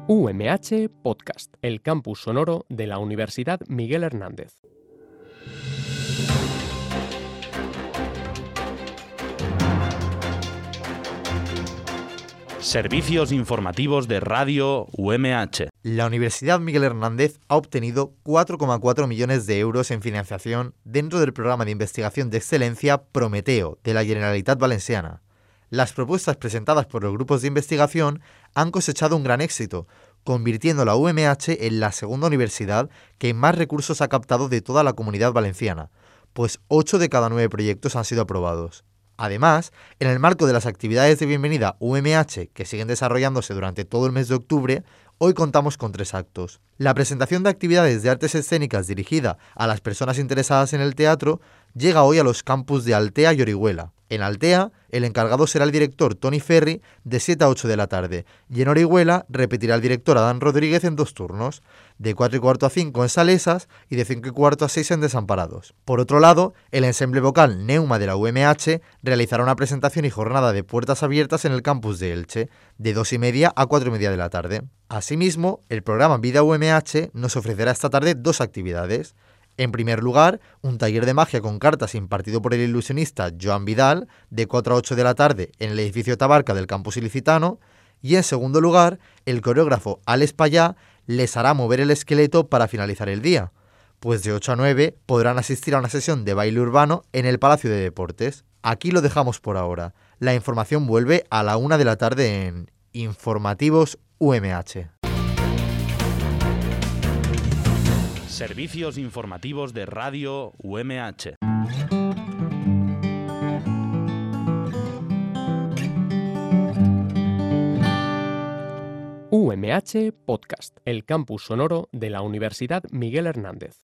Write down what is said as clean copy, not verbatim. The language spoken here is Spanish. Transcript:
UMH Podcast, el campus sonoro de la Universidad Miguel Hernández. Servicios informativos de Radio UMH. La Universidad Miguel Hernández ha obtenido 4,4 millones de euros en financiación dentro del programa de investigación de excelencia Prometeo de la Generalitat Valenciana. Las propuestas presentadas por los grupos de investigación han cosechado un gran éxito, convirtiendo la UMH en la segunda universidad que más recursos ha captado de toda la Comunidad Valenciana, pues 8 de cada 9 proyectos han sido aprobados. Además, en el marco de las actividades de bienvenida UMH que siguen desarrollándose durante todo el mes de octubre, hoy contamos con 3 actos. La presentación de actividades de artes escénicas dirigida a las personas interesadas en el teatro llega hoy a los campus de Altea y Orihuela. En Altea, el encargado será el director Toni Ferri de 7 a 8 de la tarde y en Orihuela repetirá el director Adán Rodríguez en 2 turnos, de 4 y cuarto a 5 en Salesas y de 5 y cuarto a 6 en Desamparados. Por otro lado, el ensemble vocal Neuma de la UMH realizará una presentación y jornada de puertas abiertas en el campus de Elche, de 2 y media a 4 y media de la tarde. Asimismo, el programa Vida UMH nos ofrecerá esta tarde 2 actividades. En primer lugar, un taller de magia con cartas impartido por el ilusionista Joan Vidal, de 4 a 8 de la tarde en el edificio Tabarca del campus ilicitano, y en segundo lugar, el coreógrafo Alex Payá les hará mover el esqueleto para finalizar el día, pues de 8 a 9 podrán asistir a una sesión de baile urbano en el Palacio de Deportes. Aquí lo dejamos por ahora. La información vuelve a la 1 de la tarde en Informativos UMH. Servicios informativos de Radio UMH. UMH Podcast, el campus sonoro de la Universidad Miguel Hernández.